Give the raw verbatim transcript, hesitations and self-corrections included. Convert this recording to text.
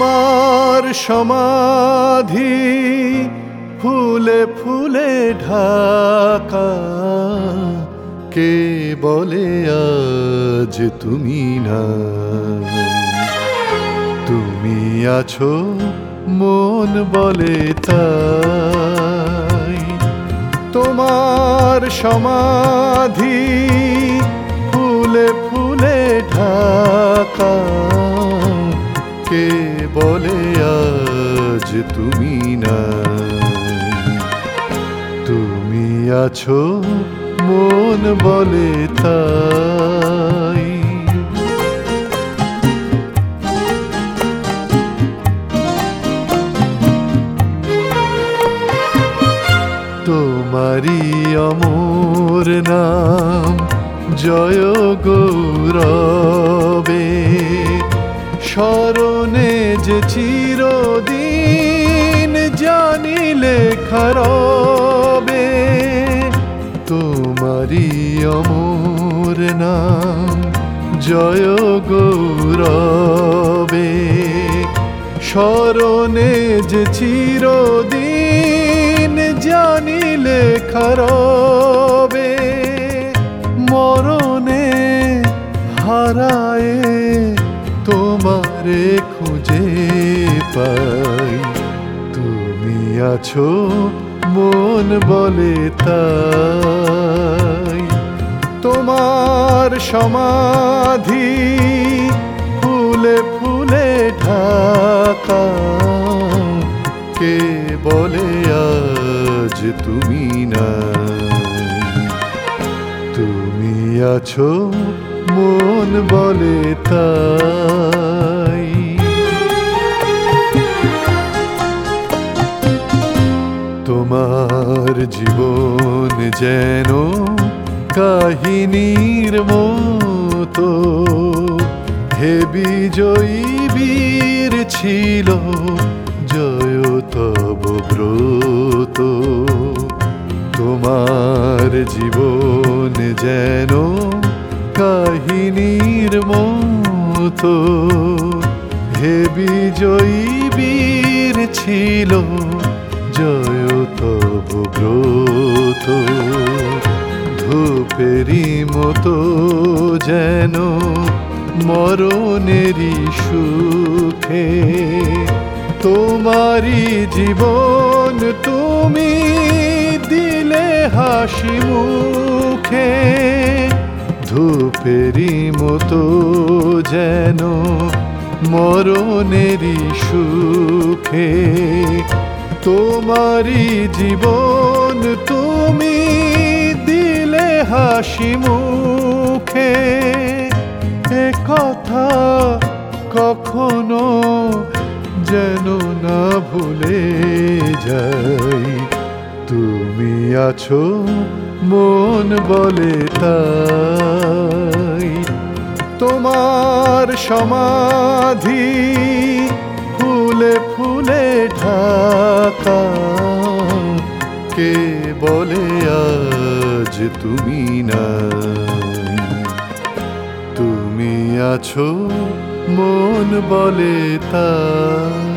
তোমার সমাধি ফুলে ফুলে ঢাকা, কে বলে আজ তুমি নাই? তুমি আছো মন বলে তাই। তোমার সমাধি ফুলে ফুলে ঢাকা, কে বলে আজ তুমি নাই? তুমি আছো মন বলে তাই। তোমারি অমর নাম জয় গৌরবে, স্মরণে যে চিরদিন জানি লেখা রবে। তোমারি অমর নাম জয় গৌরবে, স্মরণে যে চিরদিন জানি লেখা রবে। মরণে হারায়ে তোমারে খুঁজে পাই। তুমি আছো মন বলে তাই। তোমার সমাধি ফুলে ফুলে ঢাকা, কে বলে আজ তুমি নাই? তুমি আছো মন বলে তাই। তোমার জীবন যেন কাহিনীর মতো, হে বিজয়ী বীর ছিল জয় তব ব্রত। তোমার জীবন যেন কাহিনীর মতো, হে বিজয়ী বীর ছিল জয় তব ব্রত। ধূপেরই মতো যেন মরণেরই সুখে, তোমারি জীবন তুমি দিলে হাসি মুখে। ধূপেরই মতো যেন মরণেরই সুখে, তোমারি জীবন তুমি দিলে হাসি মুখে। এ কথা কখনো যেন না ভুলে যাই। তুমি আছো মন বলে তাই। তোমার সমাধি ফুলে ফুলে ঢাকা, কে বলে আজ তুমি নাই? তুমি আছো মন বলে তাই।